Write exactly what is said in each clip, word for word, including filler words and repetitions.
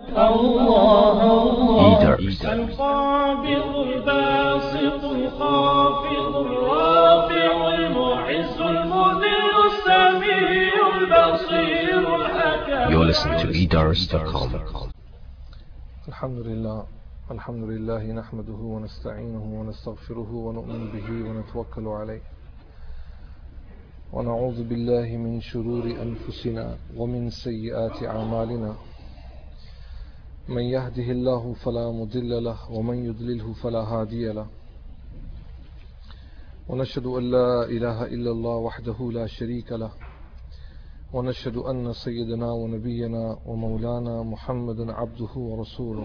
الله الله Eater. القابض الباسط الخافض الرافع المعز المذل السميع البصير الحكم. You're listening to eDars dot com. الحمد لله الحمد لله نحمده ونستعينه ونستغفره ونؤمن به ونتوكل عليه ونعوذ بالله من شرور أنفسنا ومن سيئات أعمالنا من يهده الله فلا مضل له ومن يضلله فلا هادي له ونشهد أن لا إله إلا الله وحده لا شريك له ونشهد أن سيدنا ونبينا ومولانا محمد عبده ورسوله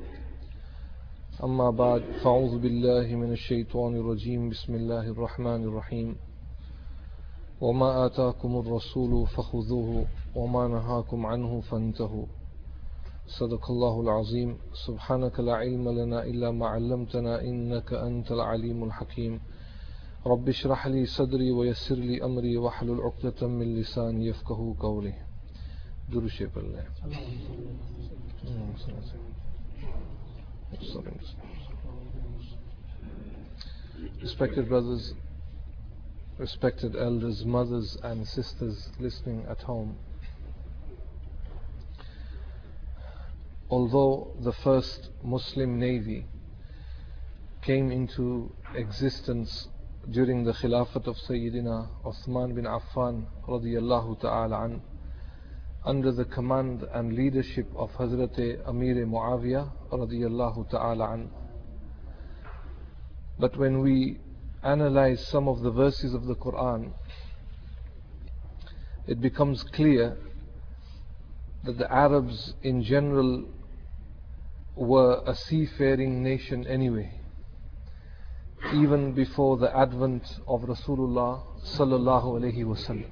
أما بعد فأعوذ بالله من الشيطان الرجيم بسم الله الرحمن الرحيم وما آتاكم الرسول فخذوه وما نهاكم عنه فانتهوا صدق الله العظيم سبحانك لا علم لنا إلا ما علمتنا إنك أنت العليم الحكيم رب اشرح لي صدري ويسر لي أمري واحلل عقدة من لساني يفقهوا قولي. درود شریف الله. Respected brothers, respected elders, mothers and sisters listening at home, although the first Muslim navy came into existence during the Khilafat of Sayyidina Uthman bin Affan radiyallahu ta'ala an, under the command and leadership of Hazrat Amir Muawiyah radiyallahu ta'ala an. But when we analyze some of the verses of the Quran, it becomes clear that the Arabs in general were a seafaring nation anyway, even before the advent of Rasulullah sallallahu alaihi wasallam.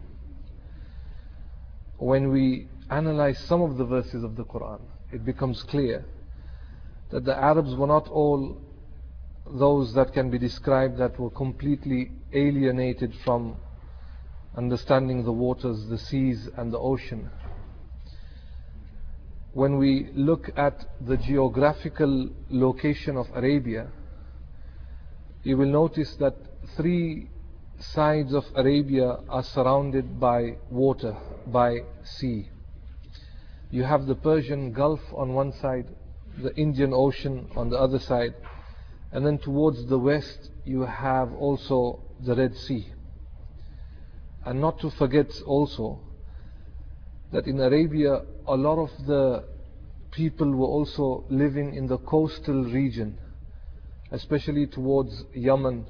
When we analyze some of the verses of the Quran, it becomes clear that the Arabs were not all those that can be described that were completely alienated from understanding the waters, the seas and the ocean. When we look at the geographical location of Arabia, you will notice that three sides of Arabia are surrounded by water, by sea. You have the Persian Gulf on one side, the Indian Ocean on the other side, and then towards the west you have also the Red Sea. And not to forget also that in Arabia a lot of the people were also living in the coastal region, especially towards Yemen,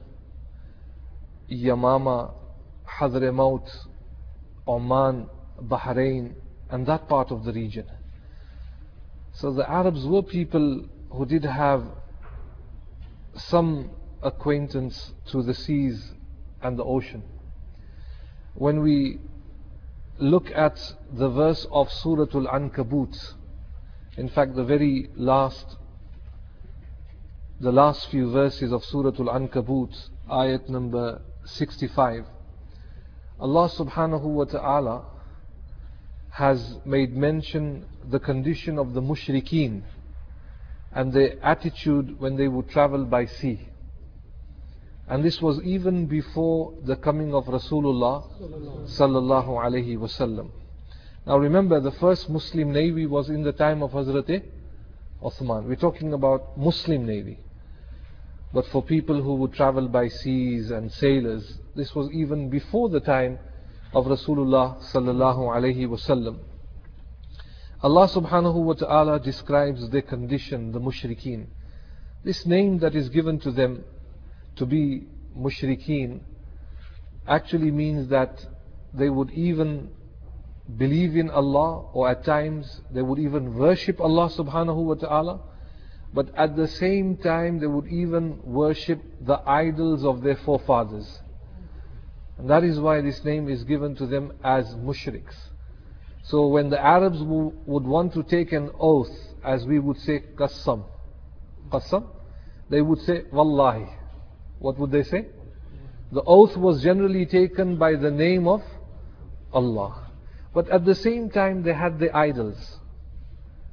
Yamama, Hadramaut, Oman, Bahrain, and that part of the region. So the Arabs were people who did have some acquaintance to the seas and the ocean. When we look at the verse of Surah Al-Ankabut, in fact the very last the last few verses of Surah Al-Ankabut, ayat number sixty-five, Allah subhanahu wa ta'ala has made mention the condition of the mushrikeen and their attitude when they would travel by sea. And this was even before the coming of Rasulullah sallallahu alaihi wasallam. Now remember, the first Muslim navy was in the time of Hazrat Uthman. We're talking about Muslim navy. But for people who would travel by seas and sailors, this was even before the time of Rasulullah sallallahu alaihi wasallam. Allah subhanahu wa ta'ala describes their condition, the mushrikeen. This name that is given to them to be mushrikeen actually means that they would even believe in Allah, or at times they would even worship Allah subhanahu wa ta'ala, but at the same time they would even worship the idols of their forefathers. And that is why this name is given to them as mushriks. So when the Arabs w- would want to take an oath, as we would say qasam, qasam, they would say wallahi. What would they say? The oath was generally taken by the name of Allah. But at the same time they had the idols.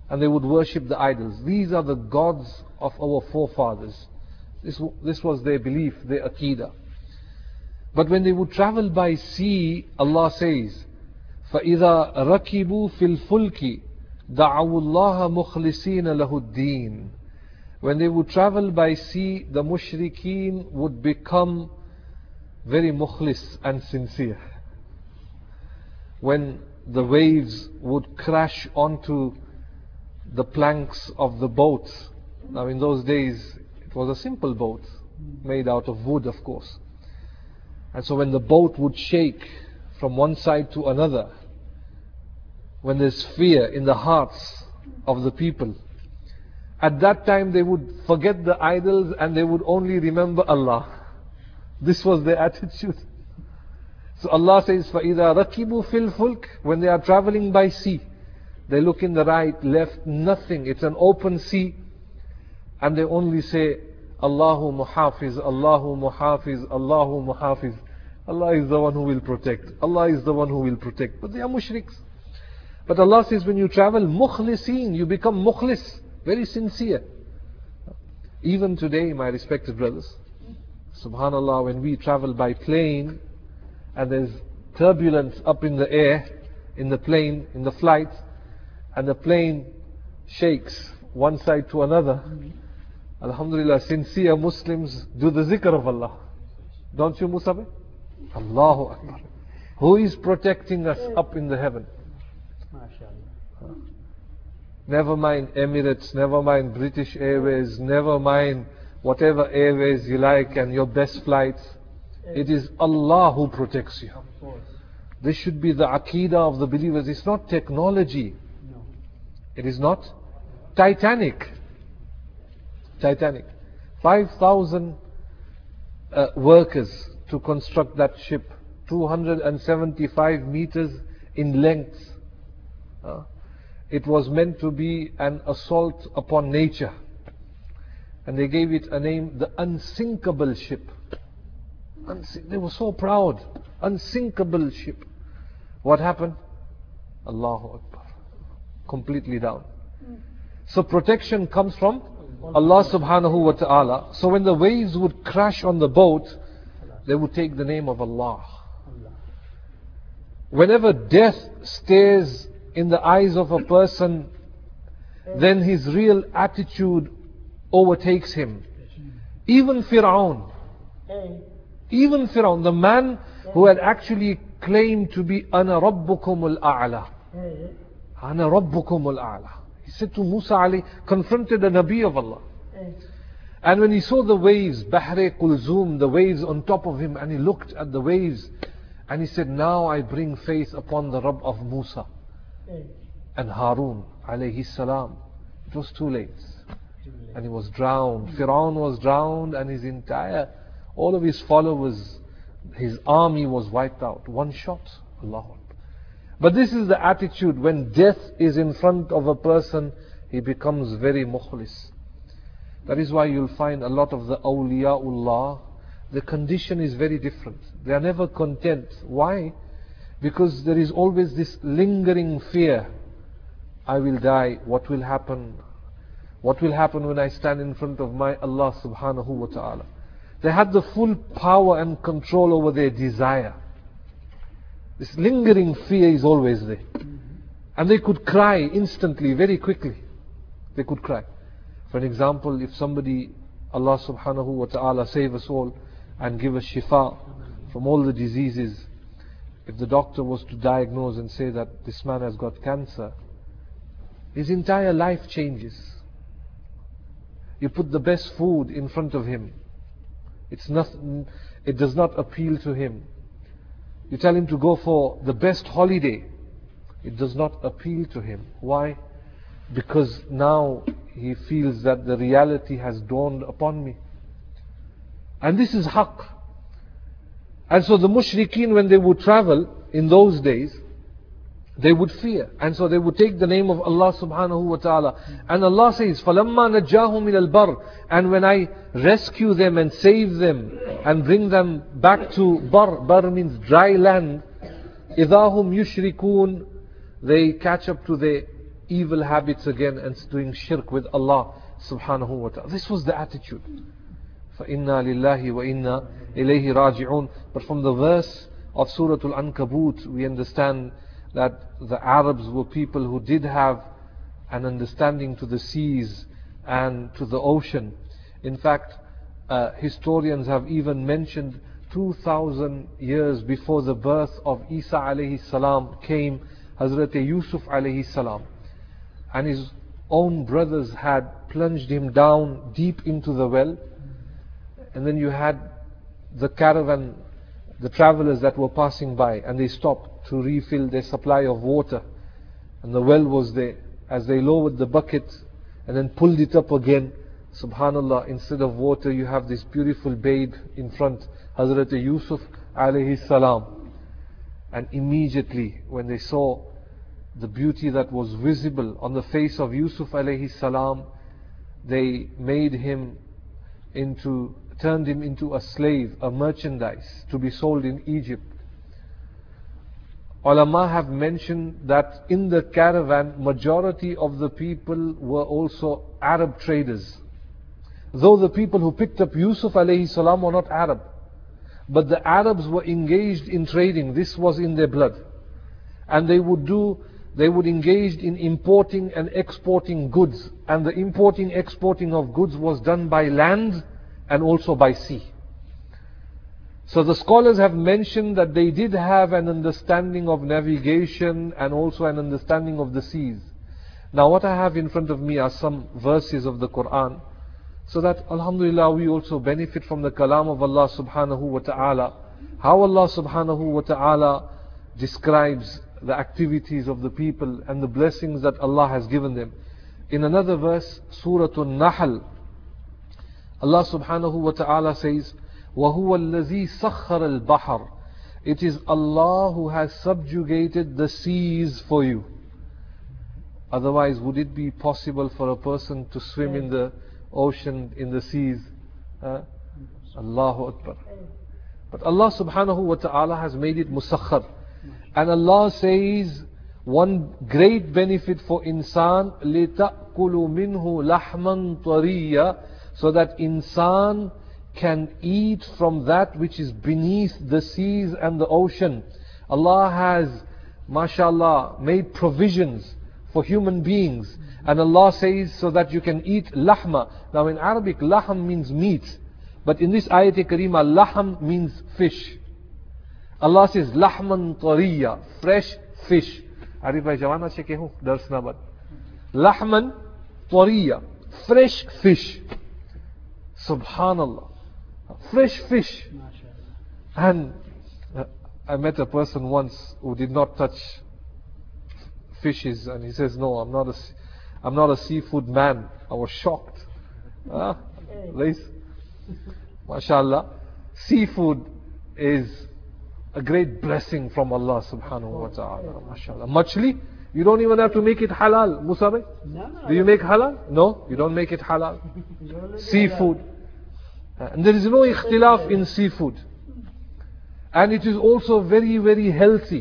and they would worship the idols. These are the gods of our forefathers. This, this was their belief, their aqidah. But when they would travel by sea, Allah says, فَإِذَا رَكِبُوا فِي الْفُلْكِ دَعَوُوا اللَّهَ مُخْلِصِينَ لَهُ الدِّينَ. When they would travel by sea, the mushrikeen would become very mukhlis and sincere. When the waves would crash onto the planks of the boat. Now in those days, it was a simple boat, made out of wood, of course. And so when the boat would shake from one side to another, when there's fear in the hearts of the people, at that time they would forget the idols and they would only remember Allah. This was their attitude. So Allah says, فَإِذَا رَكِبُوا فِي الْفُلْكِ, when they are traveling by sea, they look in the right, left, nothing. It's an open sea. And they only say, Allahu muhafiz, Allahu muhafiz, Allahu muhafiz. Allah is the one who will protect. Allah is the one who will protect. But they are mushriks. But Allah says, when you travel mukhlisin, you become mukhlis, very sincere. Even today, my respected brothers, subhanallah, when we travel by plane and there's turbulence up in the air, in the plane, in the flight, and the plane shakes one side to another, alhamdulillah, sincere Muslims do the zikr of Allah. Don't you, Musabe? Allahu Akbar. Who is protecting us up in the heaven? Never mind Emirates, never mind British Airways, never mind whatever airways you like and your best flights. It is Allah who protects you. This should be the aqidah of the believers. It's not technology. It is not Titanic. Titanic. five thousand uh, workers to construct that ship. two hundred seventy-five meters in length. Uh, it was meant to be an assault upon nature. And they gave it a name, the unsinkable ship. Unsink- they were so proud. Unsinkable ship. What happened? Allahu Akbar. Completely down. So protection comes from Allah subhanahu wa ta'ala. So when the waves would crash on the boat, they would take the name of Allah. Whenever death stares in the eyes of a person, then his real attitude overtakes him. Even Fir'aun, even Fir'aun, the man who had actually claimed to be Ana Rabbukumul A'la. Ana Rabbukumul A'la. He said to Musa alayhi, confronted a Nabi of Allah. And when he saw the waves, Bahre Kulzum, the waves on top of him, and he looked at the waves, and he said, now I bring faith upon the Rabb of Musa and Harun alayhi salam. It was too late. And he was drowned. Fir'aun was drowned, and his entire, all of his followers, his army was wiped out. One shot. Allahu Akbar. But this is the attitude. When death is in front of a person, he becomes very mukhlis. That is why you'll find a lot of the awliyaullah, the condition is very different. They are never content. Why? Because there is always this lingering fear. I will die. What will happen? What will happen when I stand in front of my Allah subhanahu wa ta'ala? They had the full power and control over their desire. This lingering fear is always there. And they could cry instantly, very quickly. They could cry. For an example, if somebody, Allah subhanahu wa ta'ala save us all and give us shifa from all the diseases, if the doctor was to diagnose and say that this man has got cancer, his entire life changes. You put the best food in front of him, it's nothing, it does not appeal to him. You tell him to go for the best holiday, it does not appeal to him. Why? Because now he feels that the reality has dawned upon me. And this is haqq. And so the mushrikeen, when they would travel in those days, they would fear. And so they would take the name of Allah subhanahu wa ta'ala. And Allah says, فَلَمَّا نَجَّاهُمْ مِنَ الْبَرِّ, and when I rescue them and save them and bring them back to bar, bar means dry land, إِذَا هُمْ يُشْرِكُونَ, they catch up to their evil habits again and doing shirk with Allah subhanahu wa ta'ala. This was the attitude. فَإِنَّا لِلَّهِ وَإِنَّا إِلَيْهِ رَاجِعُونَ. But from the verse of Surah Al-Ankabut, we understand that the Arabs were people who did have an understanding to the seas and to the ocean. In fact, uh, historians have even mentioned two thousand years before the birth of Isa alayhi salam came Hazrat Yusuf alayhi salam, and his own brothers had plunged him down deep into the well. And then you had the caravan, the travelers that were passing by, and they stopped to refill their supply of water, and the well was there. As they lowered the bucket and then pulled it up again, subhanallah, instead of water you have this beautiful babe in front, Hazrat Yusuf alayhi salam. And immediately when they saw the beauty that was visible on the face of Yusuf alayhi salam, they made him into, turned him into a slave, a merchandise to be sold in Egypt. Ulama have mentioned that in the caravan, majority of the people were also Arab traders. Though the people who picked up Yusuf alayhi salam were not Arab, but the Arabs were engaged in trading. This was in their blood. And they would do, they would engage in importing and exporting goods. And the importing, exporting of goods was done by land and also by sea. So the scholars have mentioned that they did have an understanding of navigation and also an understanding of the seas. Now what I have in front of me are some verses of the Quran, so that alhamdulillah we also benefit from the kalam of Allah subhanahu wa ta'ala. How Allah subhanahu wa ta'ala describes the activities of the people and the blessings that Allah has given them. In another verse, Surah An-Nahl, Allah subhanahu wa ta'ala says, وَهُوَ الَّذِي سَخَّرَ الْبَحَرَ. It is Allah who has subjugated the seas for you. Otherwise, would it be possible for a person to swim in the ocean, in the seas? Uh, Allahu Akbar. But Allah subhanahu wa ta'ala has made it musakhar. And Allah says, one great benefit for insan, لِتَأْكُلُوا مِنْهُ لَحْمًا طَرِيًّا, so that insan can eat from that which is beneath the seas and the ocean. Allah has, mashallah, made provisions for human beings. And Allah says so that you can eat lahma. Now in Arabic, lahm means meat. But in this ayat karima, lahm means fish. Allah says, lahman tariya, fresh fish. Arif bhai jawana se kehu, dars na bad. Lahman tariya, fresh fish. Subhanallah. Fresh fish. And uh, I met a person once who did not touch fishes, and he says, no, I'm not a, I'm not a seafood man. I was shocked. Ah, Lays, mashallah, seafood is a great blessing from Allah subhanahu wa ta'ala. Mashallah. Machli, you don't even have to make it halal. Musa bhai? Do you make halal? No, you don't make it halal. Seafood. And there is no ikhtilaf in seafood. And it is also very, very healthy.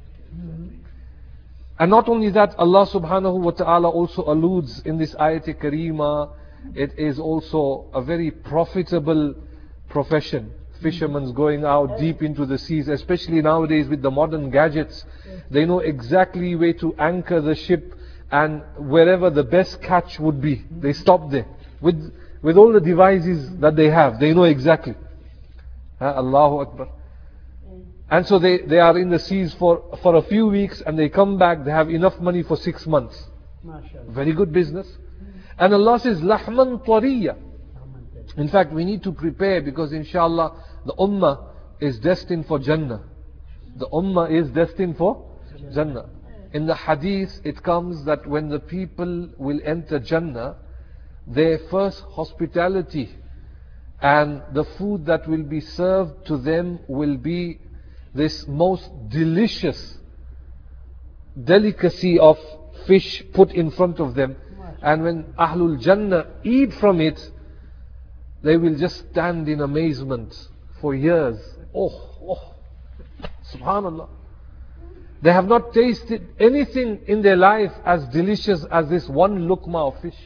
And not only that, Allah subhanahu wa ta'ala also alludes in this ayat karima, it is also a very profitable profession. Fishermen's going out deep into the seas, especially nowadays with the modern gadgets. They know exactly where to anchor the ship, and wherever the best catch would be, they stop there. With with all the devices that they have, they know exactly. Ha, Allahu Akbar. And so they, they are in the seas for, for a few weeks, and they come back, they have enough money for six months. Very good business. And Allah says, lahman tariya. In fact, we need to prepare, because inshallah, the ummah is destined for Jannah. The ummah is destined for Jannah. In the hadith, it comes that when the people will enter Jannah, their first hospitality and the food that will be served to them will be this most delicious delicacy of fish put in front of them. And when Ahlul Jannah eat from it, they will just stand in amazement for years. Oh, oh, subhanallah. They have not tasted anything in their life as delicious as this one lukma of fish.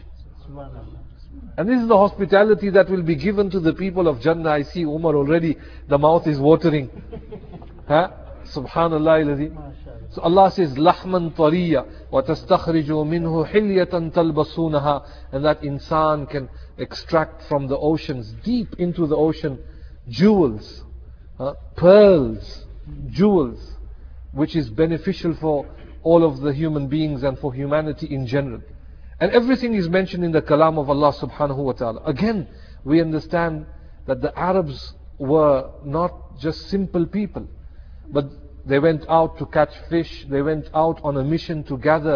And this is the hospitality that will be given to the people of Jannah. I see Umar already, the mouth is watering. Huh? Subhanallah alazim. So Allah says, لَحْمًا طَرِيًّا وَتَسْتَخْرِجُوا مِنْهُ حِلْيَةً تَلْبَسُونَهَا. And that insan can extract from the oceans, deep into the ocean, jewels, uh, pearls, jewels, which is beneficial for all of the human beings and for humanity in general. And everything is mentioned in the kalam of Allah subhanahu wa ta'ala. Again, we understand that the Arabs were not just simple people, but they went out to catch fish, they went out on a mission to gather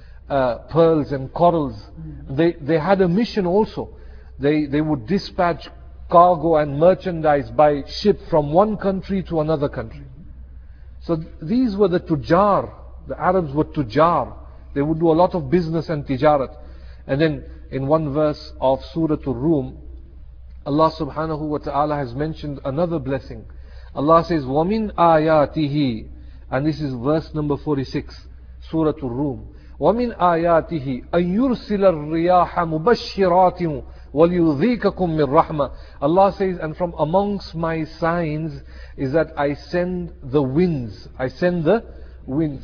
uh, pearls and corals. They, they had a mission also. They, they would dispatch cargo and merchandise by ship from one country to another country. So these were the tujar. The Arabs were tujar. They would do a lot of business and tijarat. And then in one verse of Surah Ar-Rum, Allah subhanahu wa ta'ala has mentioned another blessing. Allah says, وَمِنْ آيَاتِهِ, and this is verse number forty-six, Surah Ar-Rum. وَمِنْ آيَاتِهِ أَن يُرْسِلَ الرِّيَاحَ مُبَشِّرَاتٍ وَلِيُذِيكَكُم مِّن رَحْمَةٍ. Allah says, and from amongst my signs is that I send the winds, I send the winds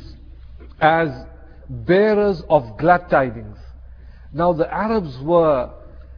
as bearers of glad tidings. Now the Arabs were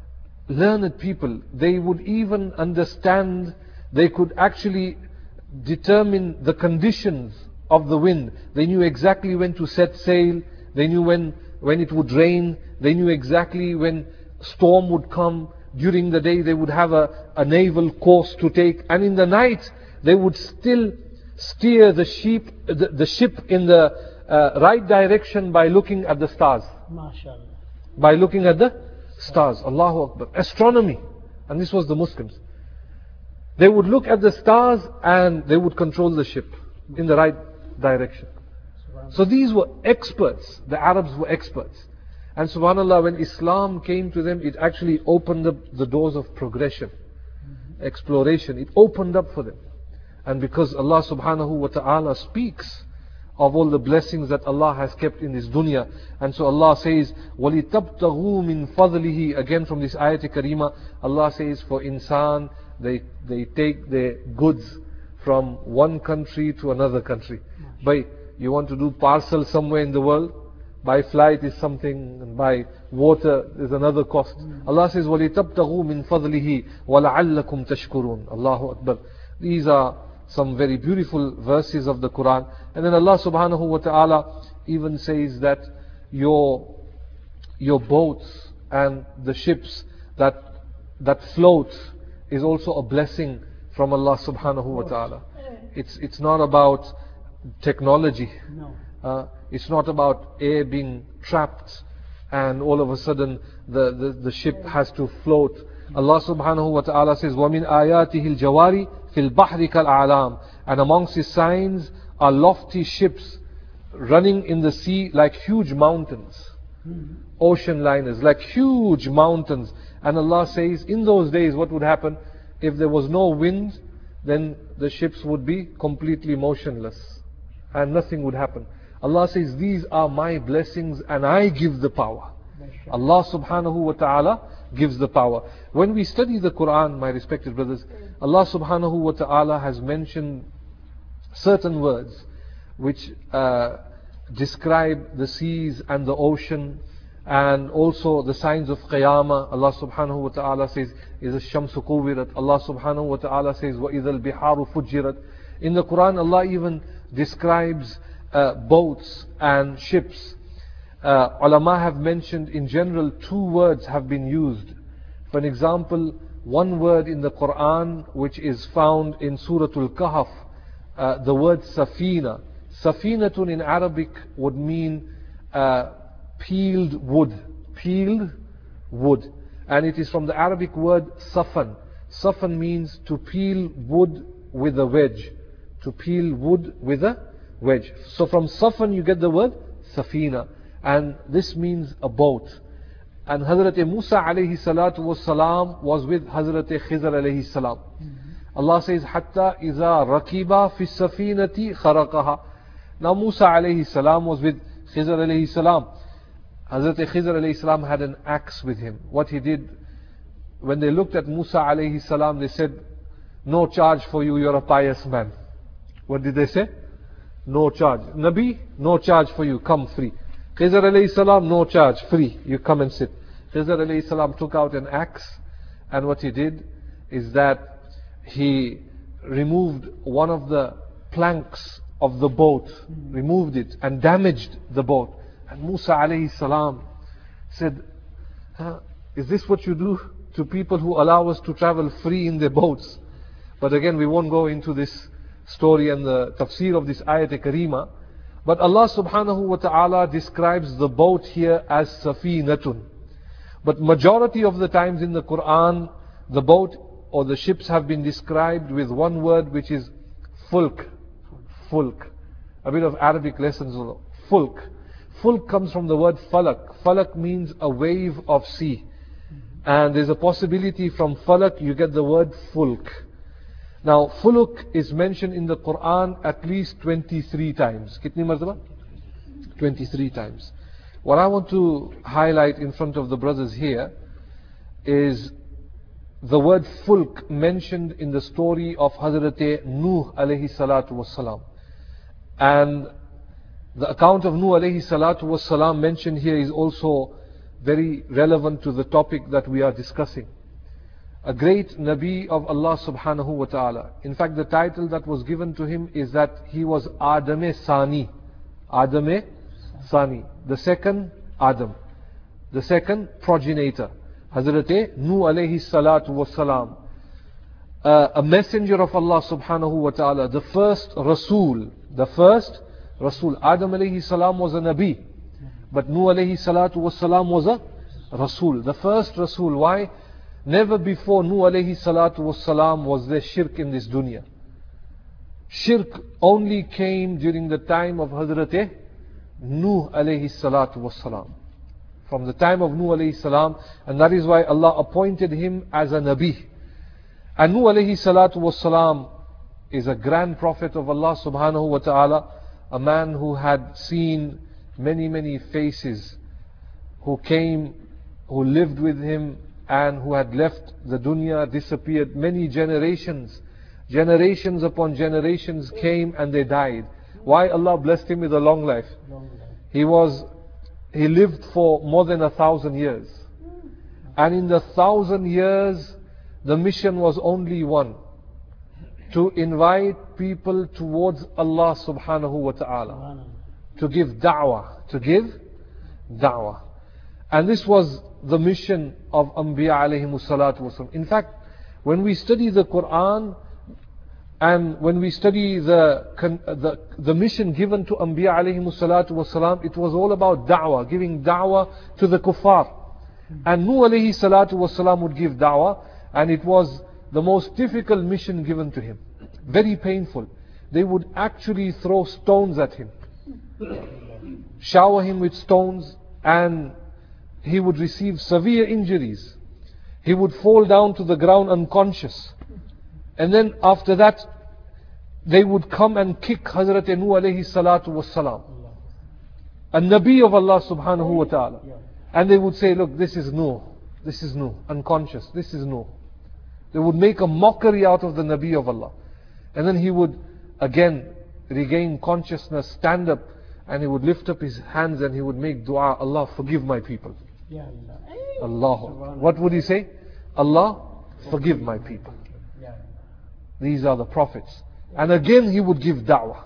learned people. They would even understand, they could actually determine the conditions of the wind. They knew exactly when to set sail. They knew when, when it would rain. They knew exactly when storm would come. During the day they would have a, a naval course to take. And in the night they would still steer the, sheep, the, the ship in the uh, right direction by looking at the stars. MashaAllah. By looking at the stars. Allahu Akbar. Astronomy. And this was the Muslims. They would look at the stars and they would control the ship in the right direction. So these were experts. The Arabs were experts. And subhanAllah, when Islam came to them, it actually opened up the doors of progression, exploration. It opened up for them. And because Allah subhanahu wa ta'ala speaks of all the blessings that Allah has kept in this dunya. And so Allah says, وَلِتَبْتَغُوا مِن فَضْلِهِ. Again from this ayat karima, Allah says, for insan, they, they take their goods from one country to another country. By, you want to do parcel somewhere in the world, by flight is something, and by water is another cost. Allah says, وَلِتَبْتَغُوا مِن فَضْلِهِ وَلَعَلَّكُمْ تَشْكُرُونَ. Allahu Akbar. These are some very beautiful verses of the Quran. And then Allah subhanahu wa ta'ala even says that your, your boats and the ships that, that float is also a blessing from Allah subhanahu wa ta'ala. It's, it's not about technology. No. Uh, it's not about air being trapped and all of a sudden the, the, the ship has to float. Allah subhanahu wa ta'ala says, وَمِنْ آيَاتِهِ الْجَوَارِ فِي الْبَحْرِ كَالْأَعْلَامِ. And amongst His signs are lofty ships running in the sea like huge mountains. Ocean liners, like huge mountains. And Allah says, in those days what would happen? If there was no wind, then the ships would be completely motionless. And nothing would happen. Allah says, these are my blessings and I give the power. Allah subhanahu wa ta'ala gives the power. When we study the Quran, my respected brothers, Allah subhanahu wa ta'ala has mentioned certain words which uh, describe the seas and the ocean and also the signs of Qiyamah. Allah subhanahu wa ta'ala says, is a shamsu kuwirat. Allah subhanahu wa ta'ala says, wa idhal biharu fujirat. In the Quran, Allah even describes uh, boats and ships. Uh, ulama have mentioned in general two words have been used. For an example, one word in the Quran which is found in Surah Al-Kahf, uh, the word safina. Safinatun in Arabic would mean uh, peeled wood. Peeled wood. And it is from the Arabic word safan. Safan means to peel wood with a wedge. To peel wood with a wedge. So from safan you get the word safina. And this means a boat. And Hazrat Musa alayhi salatu was salam was with Hazrat Khizr alayhi salam. Allah says, Hatta iza rakiba fi safinati kharaqaha. Now Musa alayhi salam was with Khizr alayhi salam. Hazrat Khizr alayhi salam had an axe with him. What he did, when they looked at Musa alayhi salam, they said, no charge for you, you're a pious man. What did they say? No charge. Nabi, no charge for you, come free. Khizr alayhi salam, no charge, free, you come and sit. Khizr alayhi salam took out an axe, and what he did is that he removed one of the planks of the boat, removed it and damaged the boat. And Musa alayhi salam said, huh, is this what you do to people who allow us to travel free in their boats? But again, we won't go into this story and the tafsir of this ayat karima. But Allah subhanahu wa ta'ala describes the boat here as safinatun. But majority of the times in the Quran, the boat or the ships have been described with one word, which is fulk. Fulk. A bit of Arabic lessons. Fulk. Fulk comes from the word falak. Falak means a wave of sea. And there's a possibility from falak you get the word fulk. Now, fuluk is mentioned in the Quran at least twenty-three times. Kitni martaba? twenty-three times. What I want to highlight in front of the brothers here is the word fulk mentioned in the story of Hazrat Nuh alayhi salatu wassalam. And the account of Nuh alayhi salatu wassalam mentioned here is also very relevant to the topic that we are discussing. A great Nabi of Allah subhanahu wa ta'ala. In fact, the title that was given to him is that he was Adam-e Sani. Adam-e Sani. The second Adam. The second progenitor. Hazrat Nuh alayhi salatu wassalam. Uh, a messenger of Allah subhanahu wa ta'ala. The first Rasul. The first Rasul. Adam alayhi salam was a Nabi. But Nuh alayhi salatu wassalam was a Rasul. The first Rasul. Why? Never before Nuh alayhi salatu wassalam was there shirk in this dunya. Shirk only came during the time of Hazrat Nuh alayhi salatu wassalam. From the time of Nuh alayhi salam, and that is why Allah appointed him as a Nabi. And Nuh alayhi salatu wassalam is a grand prophet of Allah subhanahu wa ta'ala, a man who had seen many many faces, who came, who lived with him, and who had left the dunya, disappeared. Many generations, generations upon generations came and they died. Why Allah blessed him with a long life? He was, he lived for more than a thousand years. And in the thousand years, the mission was only one. To invite people towards Allah subhanahu wa ta'ala. To give da'wah. To give da'wah. And this was the mission of Anbiya alayhimu salatu wasalam. In fact, when we study the Quran and when we study the, the, the mission given to Anbiya alayhimu salatu wasalam, it was all about da'wah, giving da'wah to the kuffar. And Nuh alayhi salatu wasalam would give da'wah, and it was the most difficult mission given to him. Very painful. They would actually throw stones at him, shower him with stones, and he would receive severe injuries. He would fall down to the ground unconscious. And then after that, they would come and kick Hazrat Nuh alayhi salatu wassalam, a Nabi of Allah subhanahu wa ta'ala. And they would say, look, this is Nuh, this is Nuh, unconscious, this is Nuh. They would make a mockery out of the Nabi of Allah. And then he would again regain consciousness, stand up, and he would lift up his hands and he would make dua, Allah forgive my people. Allah. What would he say? Allah, forgive my people. These are the prophets. And again he would give da'wah.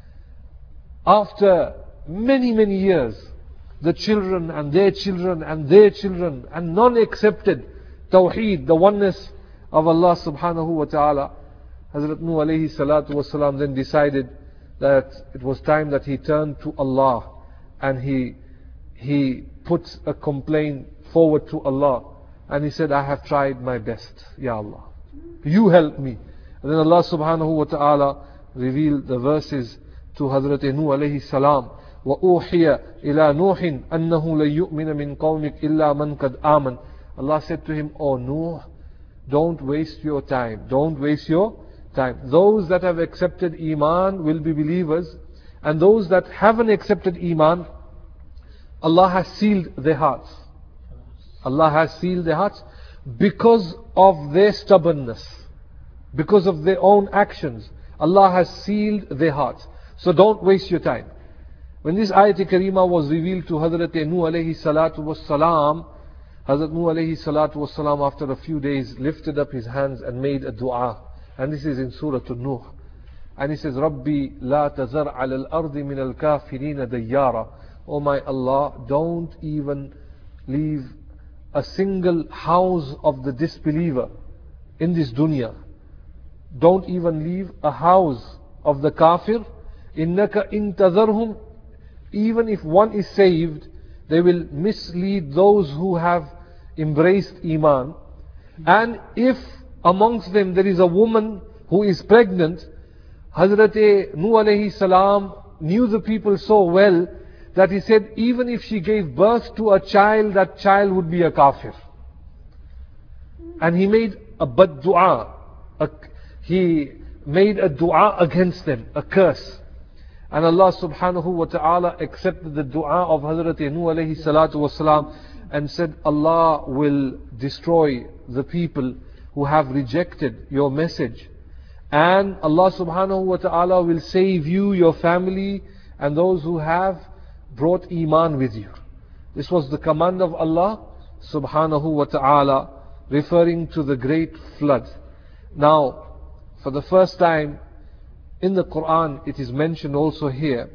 After many many years, the children and their children and their children, and none accepted Tawheed, the oneness of Allah subhanahu wa ta'ala. Hazrat Nuh alayhi salatu wasalam then decided that it was time that he turned to Allah, and he he put a complaint forward to Allah, and he said, I have tried my best, Ya Allah, you help me. And then Allah subhanahu wa ta'ala revealed the verses to Hazrat Nuh alayhi salam. وَأُوحِيَ إِلَى نُوحٍ أَنَّهُ لَيُؤْمِنَ مِنْ قَوْمِكَ إِلَّا مَنْ قَدْ آمَنَ. Allah said to him, O Nuh, don't waste your time, don't waste your time. Those that have accepted Iman will be believers, And those that haven't accepted Iman, Allah has sealed their hearts. Allah has sealed their hearts because of their stubbornness, because of their own actions. Allah has sealed their hearts. So don't waste your time. When this ayat karima was revealed to Hazrat Nuh alayhi salatu was salam, Hazrat Nuh alayhi salatu was salam after a few days lifted up his hands and made a dua. And this is in Surah Nuh. And he says, Rabbi la tazar ala al-ardi min al-kafirina dayyara. Oh my Allah, don't even leave a single house of the disbeliever in this dunya. Don't even leave a house of the kafir. Innaka intazarhum. Even if one is saved, they will mislead those who have embraced Iman. And if amongst them there is a woman who is pregnant, Hazrat Nuh alayhi salam knew the people so well that he said, even if she gave birth to a child, that child would be a kafir. And he made a bad dua. A, he made a dua against them, a curse. And Allah subhanahu wa ta'ala accepted the dua of Hazrat Nuh alayhi salatu wasalam and said, Allah will destroy the people who have rejected your message. And Allah subhanahu wa ta'ala will save you, your family, and those who have brought Iman with you. This was the command of Allah subhanahu wa ta'ala, referring to the great flood. Now, for the first time in the Quran, it is mentioned also here.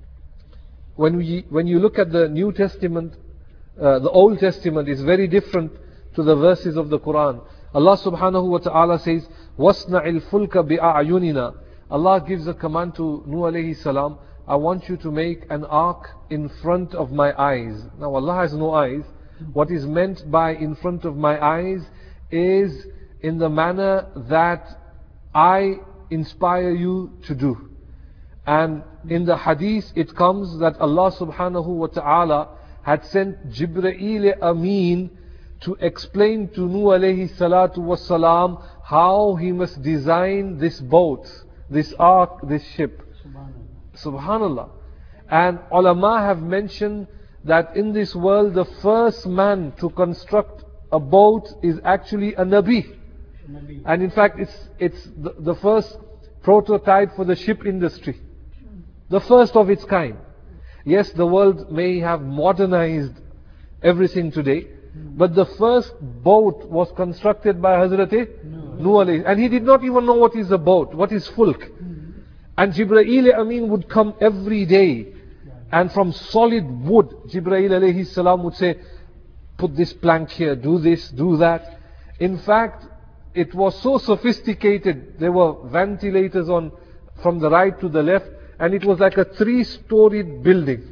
When we, when you look at the New Testament, uh, the Old Testament is very different to the verses of the Quran. Allah subhanahu wa ta'ala says, وَاصْنَعِ الْفُلْكَ بِأَعْيُنِنَا. Allah gives a command to Nuh alayhi salam, I want you to make an ark in front of my eyes. Now Allah has no eyes. What is meant by in front of my eyes is in the manner that I inspire you to do. And in the hadith it comes that Allah subhanahu wa ta'ala had sent Jibreel Amin to explain to Nuh alayhi salatu wassalam how he must design this boat, this ark, this ship. Subhanallah. And ulama have mentioned that in this world the first man to construct a boat is actually a Nabi. And in fact it's, it's the, the first prototype for the ship industry. The first of its kind. Yes, the world may have modernized everything today, but the first boat was constructed by Hazrat Nuh alayhi. And he did not even know what is a boat, what is fulk. And Jibreel Amin would come every day, and from solid wood, Jibreel alayhi salam would say, put this plank here, do this, do that. In fact, it was so sophisticated, there were ventilators on from the right to the left, and it was like a three-storied building.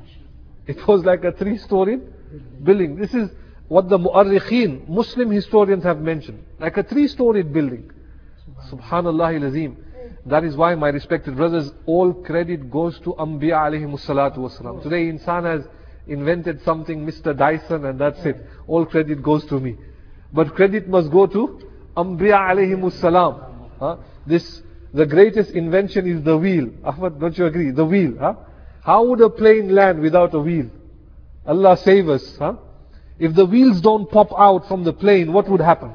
It was like a three-storied building. This is what the mu'arrikhin, Muslim historians have mentioned. Like a three-storied building. Subhanallah al-Azim. That is why, my respected brothers, all credit goes to Anbiya alayhimus salatu wasalam. Today insan has invented something, Mister Dyson, and that's it. All credit goes to me. But credit must go to Anbiya alayhimus salam. Huh? This, the greatest invention is the wheel. Ahmad, don't you agree? The wheel. Huh? How would a plane land without a wheel? Allah save us. Huh? If the wheels don't pop out from the plane, what would happen?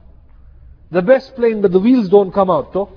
The best plane, but the wheels don't come out, though.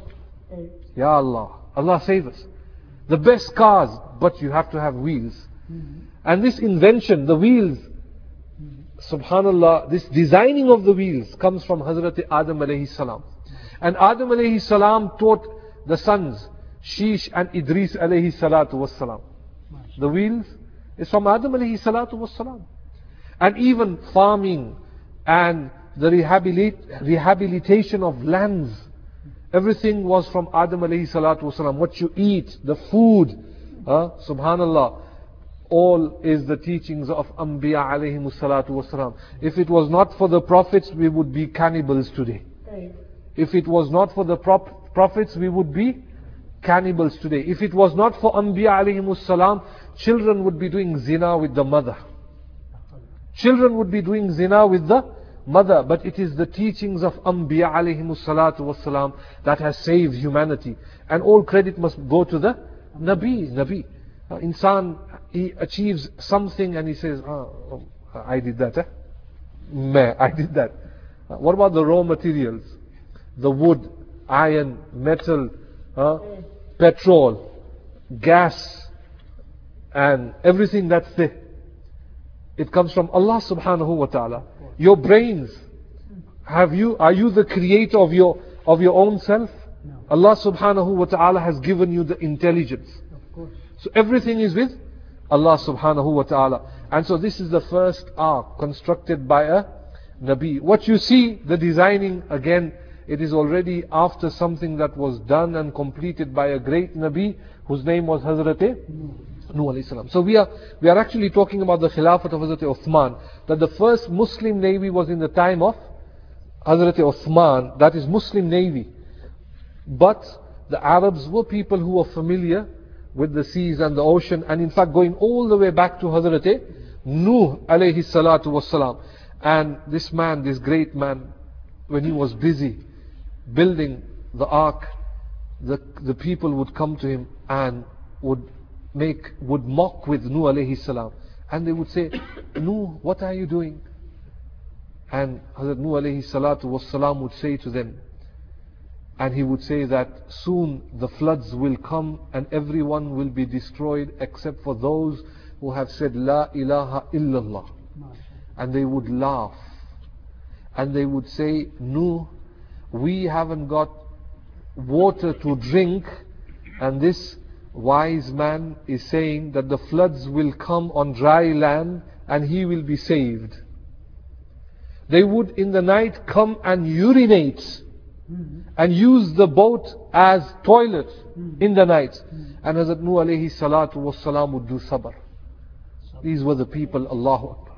Ya Allah, Allah save us. The best cars, but you have to have wheels. Mm-hmm. And this invention, the wheels, mm-hmm. subhanallah, this designing of the wheels comes from Hazrat Adam alayhi salam. And Adam alayhi salam taught the sons, Sheesh and Idris alayhi salatu wassalam. The wheels is from Adam alayhi salatu wassalam. And even farming and the rehabilit- rehabilitation of lands, everything was from Adam alayhi salatu wasalam. What you eat, the food, uh, subhanallah, all is the teachings of Anbiya alayhi salatu wasalam. If it was not for the prophets, we would be cannibals today. If it was not for the prop- prophets, we would be cannibals today. If it was not for Anbiya alayhi salam, children would be doing zina with the mother. Children would be doing zina with the mother. But it is the teachings of Anbiya alayhimus salatu wassalam that has saved humanity. And all credit must go to the Nabi, Nabi. Uh, insan, he achieves something and he says, oh, oh, I did that. Eh? Meh, I did that. Uh, what about the raw materials? The wood, iron, metal, uh, petrol, gas, and everything that's there. It comes from Allah subhanahu wa ta'ala. Your brains, have you, are you the creator of your, of your own self? No. Allah subhanahu wa ta'ala has given you the intelligence. Of course. So everything is with Allah subhanahu wa ta'ala. And so this is the first ark constructed by a Nabi. What you see, the designing, again, it is already after something that was done and completed by a great Nabi whose name was Hazrat Nuh alayhi salam. So we are we are actually talking about the Khilafat of Hazrat Uthman, that the first Muslim navy was in the time of Hazrat Uthman, that is Muslim navy. But the Arabs were people who were familiar with the seas and the ocean, and in fact going all the way back to Hazrat Nuh alayhi salatu wassalam. And this man, this great man, when he was busy building the ark, the, the people would come to him and would make, would mock with Nuh alayhi salam. And they would say, Nuh, what are you doing? And Hazrat Nuh alayhi salatu wassalam would say to them, and he would say that soon the floods will come and everyone will be destroyed except for those who have said La ilaha illallah. And they would laugh. And they would say, Nuh, we haven't got water to drink, and this wise man is saying that the floods will come on dry land and he will be saved. They would in the night come and urinate mm-hmm. and use the boat as toilet mm-hmm. in the night. Mm-hmm. And Hazrat Nuh alayhi salatu wassalam would do sabr. These were the people, Allahu Akbar.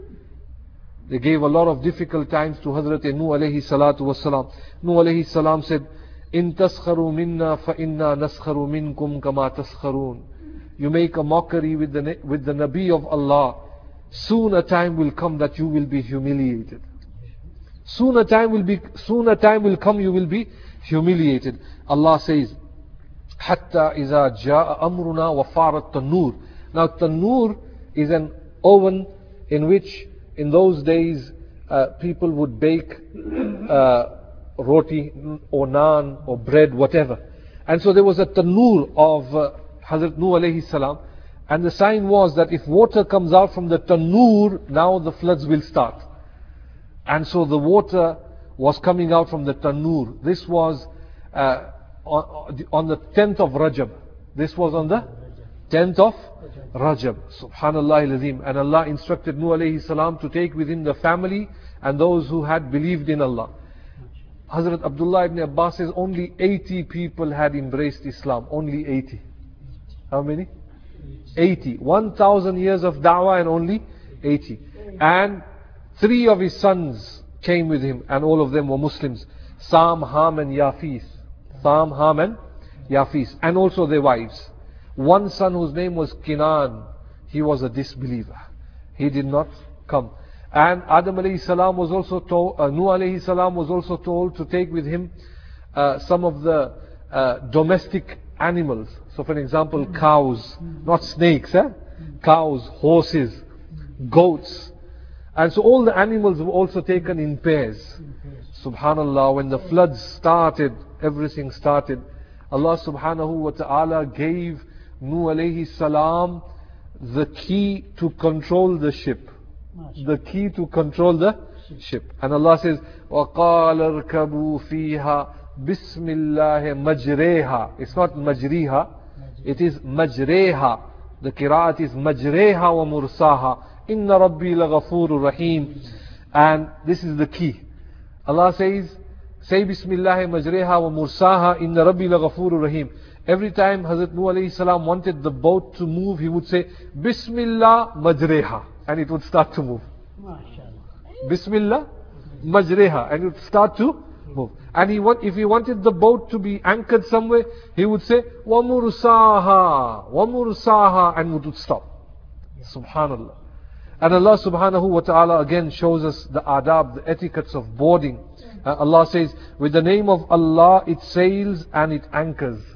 They gave a lot of difficult times to Hazrat Nuh alayhi salatu wassalam. Nuh alayhi salam said, In taskharu minna fa inna naskharu minkum kama taskharun. You make a mockery with the, with the Nabi of Allah. Soon a time will come that you will be humiliated. Soon a time will be, soon a time will come you will be humiliated. Allah says, Hatta iza ja'a amruna wa farat tanur. Now tanur is an oven in which in those days uh, people would bake uh, roti or naan or bread, whatever. And so there was a tanur of uh, Hazrat Nuh alayhi salam, and the sign was that if water comes out from the tanur, now the floods will start. And so the water was coming out from the tanur. This was uh, on, on the tenth of Rajab. This was on the tenth of Rajab. Subhanallah al-Azim. And Allah instructed Nuh alayhi salam to take with him the family and those who had believed in Allah. Hazrat Abdullah ibn Abbas says only eighty people had embraced Islam. Only eighty. How many? eighty. one thousand years of da'wah and only eighty. And three of his sons came with him and all of them were Muslims. Sam, Ham and Yafis. Sam, Ham and Yafis. And also their wives. One son whose name was Kinan, he was a disbeliever. He did not come. And Adam alayhi salam was also told, uh, Nuh alayhi salam was also told to take with him uh, some of the uh, domestic animals. So for example, cows, not snakes, eh? Cows, horses, goats. And so all the animals were also taken in pairs. Subhanallah, when the floods started, everything started. Allah subhanahu wa ta'ala gave Nuh alayhi salam the key to control the ship. The key to control the ship. And Allah says, وَقَالَ ارْكَبُوا فِيهَا بِسْمِ اللَّهِ مَجْرَيْهَا. It's not مَجْرِيهَا, it is مَجْرَيْهَا. The qira'at is مَجْرَيْهَا وَمُرْسَاهَا. إِنَّ رَبِّي لَغَفُورٌ رَحِيمٌ. And this is the key. Allah says, say Bismillah majreha wa mursaha inna rabbi laghafurur rahim. Every time Hazrat Nuh alayhi salam wanted the boat to move, he would say Bismillah majreha, and it would start to move. Bismillah majreha, and it would start to move. And he want, if he wanted the boat to be anchored somewhere, he would say wa mursaha, wa mursaha, and it would stop. Subhanallah. And Allah subhanahu wa ta'ala again shows us the adab, the etiquettes of boarding. Uh, Allah says, with the name of Allah it sails and it anchors.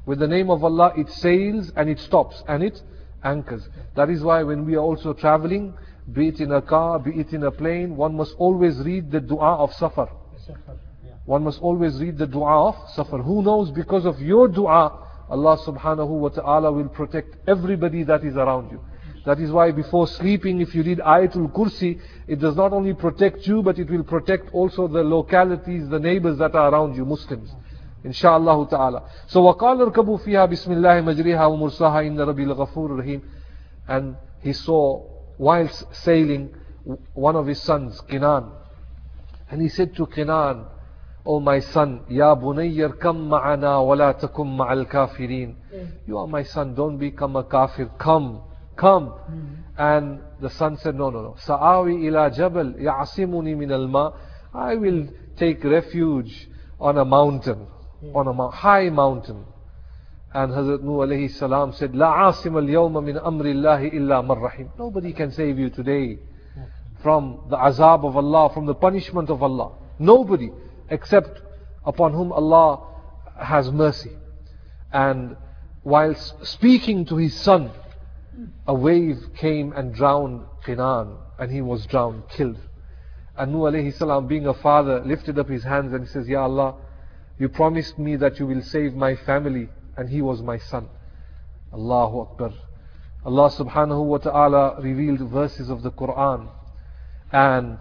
With the name of Allah, it sails and it stops and it anchors. That is why when we are also traveling, be it in a car, be it in a plane, one must always read the dua of safar. One must always read the dua of safar. Who knows, because of your dua, Allah subhanahu wa ta'ala will protect everybody that is around you. That is why before sleeping, if you read Ayatul Kursi, it does not only protect you, but it will protect also the localities, the neighbors that are around you, Muslims. Insha'Allah ta'ala. So, وَقَالَ ارْكَبُوا فِيهَا بِسْمِ اللَّهِ مَجْرِيهَا وَمُرْسَاهَا إِنَّ رَبِّي لَغَفُورٌ رَحِيمٌ. And he saw, whilst sailing, one of his sons, Kinan. And he said to Kinan, "O my son, Ya Bunayyar kam ma'ana wa la takum ma'al kafirin." You are my son, don't become a kafir. Come, come. Mm-hmm. And the son said, no, no, no. Sa'awi ila jabal ya'asimuni min al-ma. I will take refuge on a mountain, yeah. on a mo- high mountain. And Hazrat Nuh alayhi salam said, La asim al-yawma min amri Allahi illa man rahim. Nobody can save you today from the azab of Allah, from the punishment of Allah. Nobody, except upon whom Allah has mercy. And whilst speaking to his son, a wave came and drowned Qinan, and he was drowned, killed. And Nuh alayhi salam, being a father, lifted up his hands and he says, Ya Allah, you promised me that you will save my family, and he was my son. Allahu Akbar. Allah subhanahu wa ta'ala revealed verses of the Quran, and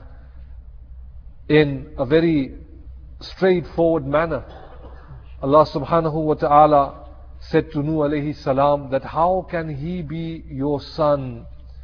in a very straightforward manner, Allah subhanahu wa ta'ala said to Nuh alayhi salam that how can he be your son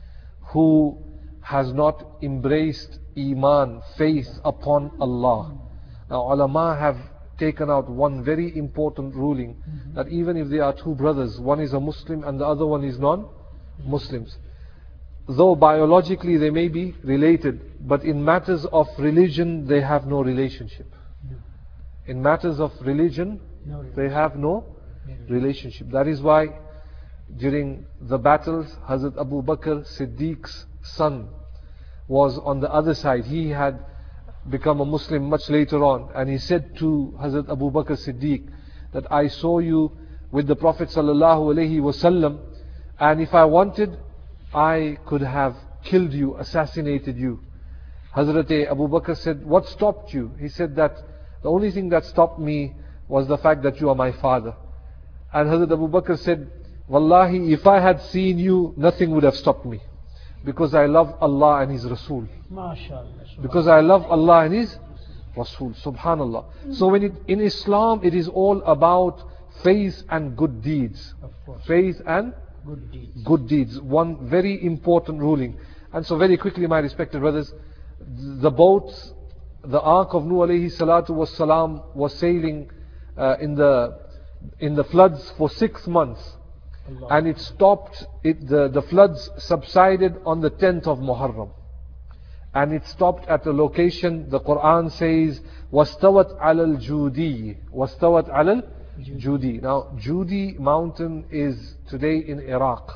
who has not embraced Iman, faith upon Allah. Now ulama have taken out one very important ruling, mm-hmm. that even if there are two brothers, one is a Muslim and the other one is non-Muslims, though biologically they may be related, but in matters of religion they have no relationship. No. In matters of religion, no they have no relationship. That is why during the battles, Hazrat Abu Bakr Siddiq's son was on the other side. He had become a Muslim much later on, and he said to Hazrat Abu Bakr Siddiq that I saw you with the Prophet sallallahu alaihi wasallam, and if I wanted, I could have killed you, assassinated you. Hazrat Abu Bakr said, what stopped you? He said that the only thing that stopped me was the fact that you are my father. And Hazrat Abu Bakr said, Wallahi, if I had seen you, nothing would have stopped me. Because I love Allah and His Rasul. Because I love Allah and His Rasul. Subhanallah. So when it, in Islam, it is all about faith and good deeds. Faith and good deeds. Good deeds. One very important ruling. And so very quickly, my respected brothers, the boat, the Ark of Nuh alayhi salatu was salam was sailing uh, in the in the floods for six months. Allah. And it stopped, it, the, the floods subsided on the tenth of Muharram. And it stopped at a location, the Quran says, وَاسْتَوَتْ عَلَى الْجُودِي وَاسْتَوَتْ عَلَى الْجُودِي. Now, Judi mountain is today in Iraq,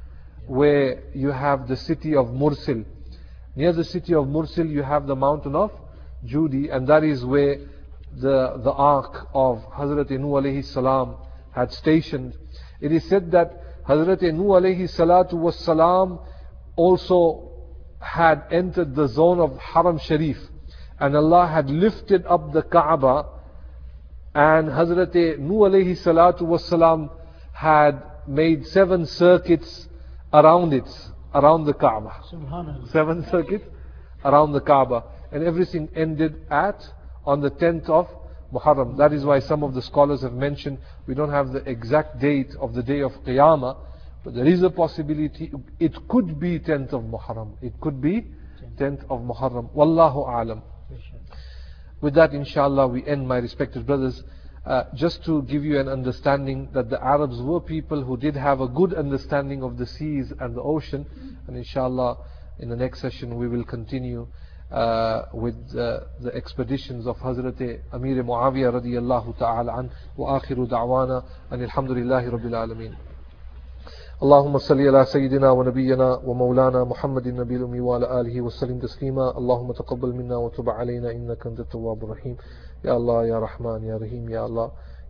where you have the city of Mursil. Near the city of Mursil, you have the mountain of Judi, and that is where the, the ark of Hazrat Nuh alayhi salam had stationed. It is said that Hazrat Nuh alayhi salatu was salam also had entered the zone of Haram Sharif, and Allah had lifted up the Kaaba, and Hazrat Nuh alayhi salatu was salam had made seven circuits around it, around the Kaaba. Seven circuits around the Kaaba, and everything ended at on the tenth of Muharram. That is why some of the scholars have mentioned, we don't have the exact date of the day of Qiyamah, but there is a possibility it could be tenth of Muharram. It could be tenth of Muharram. Wallahu a'lam. With that, inshallah, we end, my respected brothers. Uh, just to give you an understanding that the Arabs were people who did have a good understanding of the seas and the ocean. And inshallah, in the next session we will continue Uh, with uh, the expeditions of Hazrat Amir Muawiyah radiyallahu ta'ala an wa akhiru da'wana and alhamdulillahi rabbil alameen. Allahumma salli ala sayyidina wa nabiyyina wa maulana Muhammadin nabil ummi wa ala alihi wa sallim taslima. Allahumma taqabbal minna wa tub alayna innaka antat tawwabur rahim. Ya Allah, Ya Rahman, Ya Rahim, Ya Allah,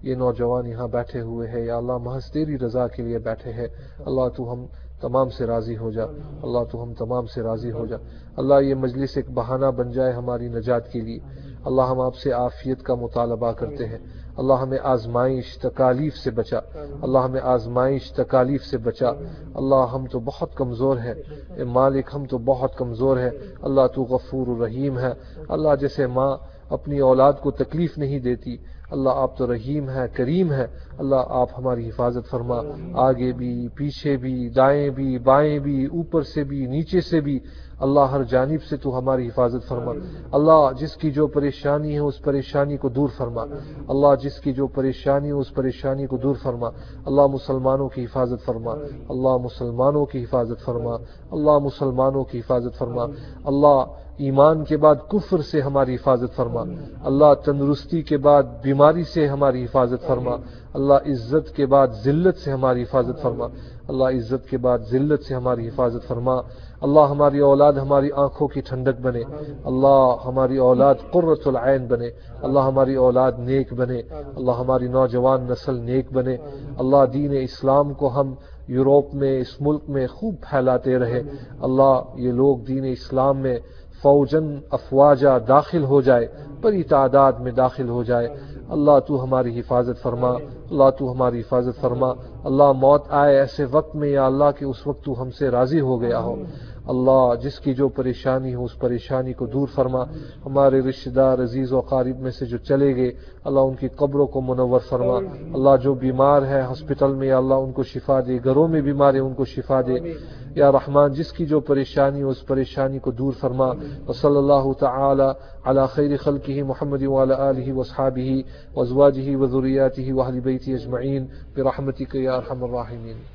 یہ نوجوان یہاں بیٹھے ہوئے ہیں یا اللہ محض تیری رضا کے لیے بیٹھے ہیں، اللہ تو ہم تمام سے راضی ہو جا، اللہ تو ہم تمام سے راضی ہو جا، اللہ یہ مجلس ایک بہانہ بن جائے ہماری نجات کے لیے، اللہ ہم آپ سے عافیت کا مطالبہ کرتے ہیں، اللہ ہمیں آزمائش تکالیف سے بچا، اللہ ہمیں آزمائش تکالیف سے بچا، اللہ ہم تو بہت کمزور ہیں، اے مالک ہم تو بہت کمزور ہیں، اللہ تو غفور الرحیم ہے، اللہ جیسے ماں اپنی اولاد کو تکلیف نہیں دیتی، اللہ آپ تو رحیم ہے، کریم ہے، اللہ آپ ہماری حفاظت فرما، آگے بھی پیچھے بھی دائیں بھی بائیں بھی اوپر سے بھی نیچے سے بھی، اللہ ہر جانب سے تو ہماری حفاظت فرما، اللہ جس کی جو پریشانی ہے اس پریشانی کو دور فرما، اللہ جس کی جو پریشانی ہے اس پریشانی کو دور فرما، اللہ مسلمانوں کی حفاظت فرما، اللہ مسلمانوں کی حفاظت فرما، اللہ مسلمانوں کی حفاظت فرما، اللہ ایمان کے بعد کفر سے ہماری حفاظت فرما، اللہ تندرستی کے بعد بیماری سے ہماری حفاظت فرما، اللہ عزت کے بعد ذلت سے ہماری حفاظت فرما، اللہ عزت کے بعد ذلت سے ہماری حفاظت فرما، اللہ ہماری اولاد ہماری آنکھوں کی ٹھنڈک بنے، اللہ ہماری اولاد قرۃ العین بنے، اللہ ہماری اولاد نیک بنے، اللہ ہماری نوجوان نسل نیک بنے، اللہ دین اسلام کو ہم یورپ میں اس ملک میں خوب پھیلاتے رہے، اللہ یہ لوگ دین اسلام میں فوجن افواجہ داخل ہو جائے، بڑی تعداد میں داخل ہو جائے، اللہ تو ہماری حفاظت فرما، اللہ تو ہماری حفاظت فرما، اللہ موت آئے ایسے وقت میں یا اللہ کہ اس وقت تو ہم سے راضی ہو گیا ہو، اللہ جس کی جو پریشانی ہو اس پریشانی کو دور فرما، ہمارے رشتہ دار عزیز و قارب میں سے جو چلے گئے اللہ ان کی قبروں کو منور فرما، اللہ جو بیمار ہے ہسپتال میں یا اللہ ان کو شفا دے، گھروں میں بیمار ہے ان کو شفا دے، یا رحمان جس کی جو پریشانی ہو اس پریشانی کو دور فرما، وصلی اللہ تعالی علی خیر خلقہ محمد وعلی آلہ واصحابہ وازواجہ وذریاتہ واہل بیتہ اجمعین برحمتک یا ارحم الراحمین۔